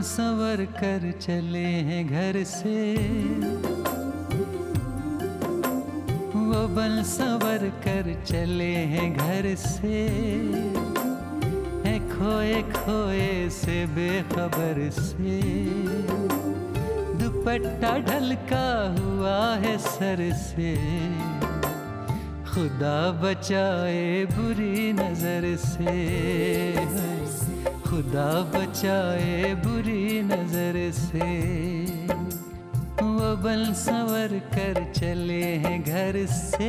संवर कर चले हैं घर से, वो बन संवर कर चले हैं घर से, है खोए खोए से बेखबर से। दुपट्टा ढलका हुआ है सर से, खुदा बचाए बुरी नजर से, खुदा बचाए बुरी नजर से। वो बन संवर कर चले हैं घर से।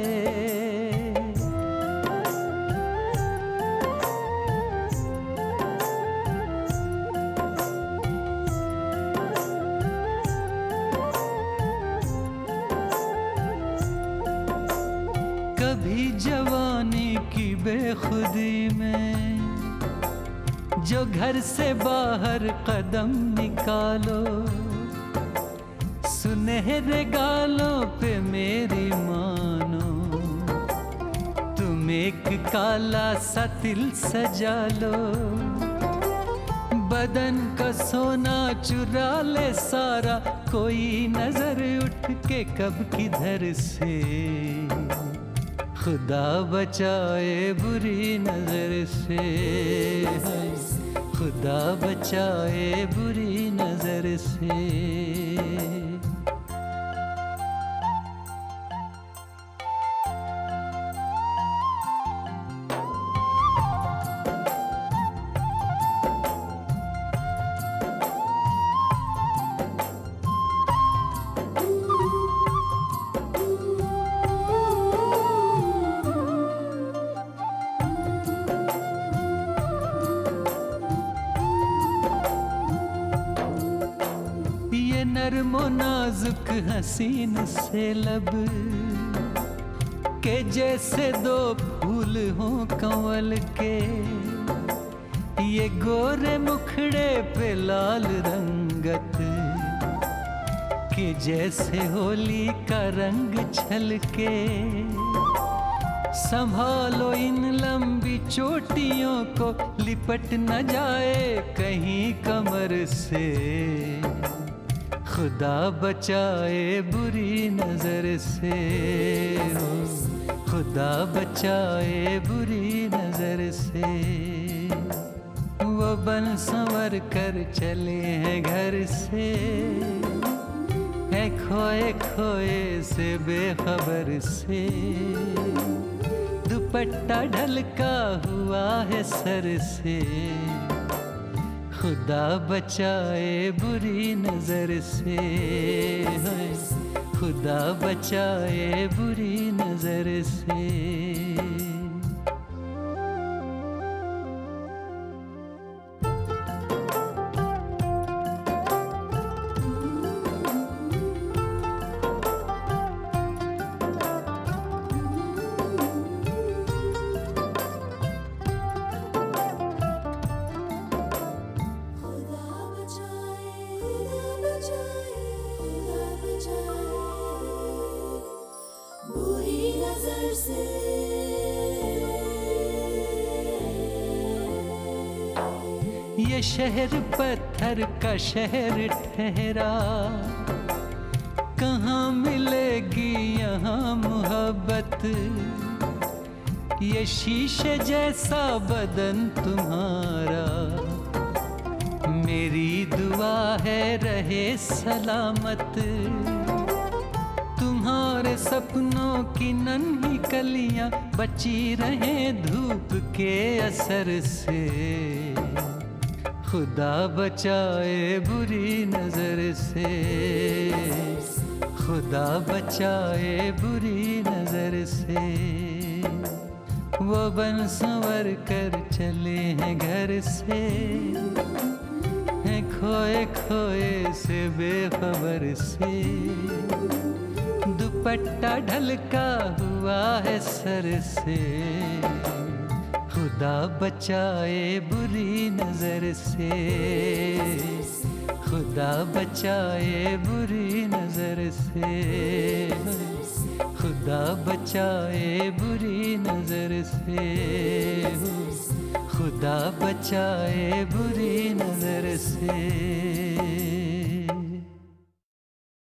कभी जवानी की बेखुदी में जो घर से बाहर कदम निकालो, सुनहरे गालों पे मेरी मानो, तुम एक काला सा तिल सजा लो, बदन का सोना चुरा ले सारा, कोई नजर उठ के कब किधर से। खुदा बचाए बुरी नजर से, खुदा बचाए बुरी नजर से। नर्मो नाजुक हसीन से लब के जैसे दो फूल हों कंवल के, ये गोरे मुखड़े पे लाल रंगत के जैसे होली का रंग छलके। संभालो इन लंबी चोटियों को, लिपट न जाए कहीं कमर से। खुदा बचाए बुरी नजर से, खुदा बचाए बुरी नजर से। वो बन संवर कर चले हैं घर से, है खोए खोए से बेखबर से। दुपट्टा ढलका हुआ है सर से, खुदा बचाए बुरी नजर से, खुदा बचाए बुरी नजर से। ये शहर पत्थर का शहर ठहरा, कहाँ मिलेगी यहाँ मोहब्बत। ये शीशे जैसा बदन तुम्हारा, मेरी दुआ है रहे सलामत। तुम्हारे सपनों की नन्ही कलियां बची रहें धूप के असर से। खुदा बचाए बुरी नजर से, खुदा बचाए बुरी नजर से। वो बन संवर कर चले हैं घर से, हैं खोए खोए से बेखबर से। दुपट्टा ढलका हुआ है सर से, खुदा बचाए बुरी नजर से, खुदा बचाए बुरी नजर से, खुदा बचाए बुरी नजर से। खुदा बचाए बुरी नजर से।